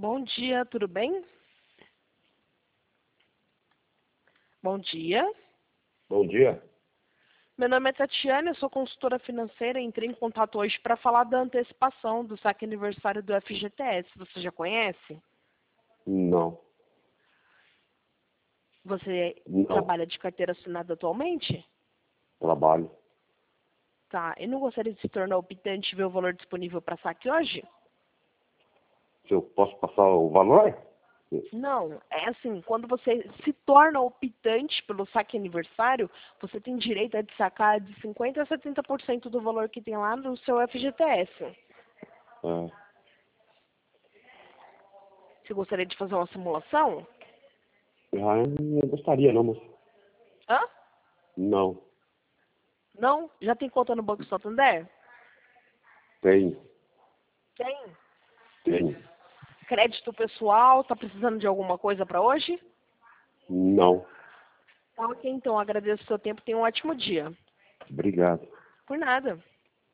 Bom dia, tudo bem? Bom dia. Bom dia. Meu nome é Tatiana, eu sou consultora financeira e entrei em contato hoje para falar da antecipação do saque aniversário do FGTS. Você já conhece? Não. Você Não. trabalha de carteira assinada atualmente? Trabalho. Tá. E não gostaria de se tornar optante e ver o valor disponível para saque hoje? Se eu posso passar o valor? Não, é assim, quando você se torna optante pelo saque aniversário, você tem direito a sacar de 50% a 70% do valor que tem lá no seu FGTS. É. Você gostaria de fazer uma simulação? Não gostaria, não, moço. Hã? Não. Não? Já tem conta no Banco Santander? Tenho. Tem. Tenho. Crédito pessoal, tá precisando de alguma coisa para hoje? Não. Tá ok, então, agradeço o seu tempo, tenha um ótimo dia. Obrigado. Por nada.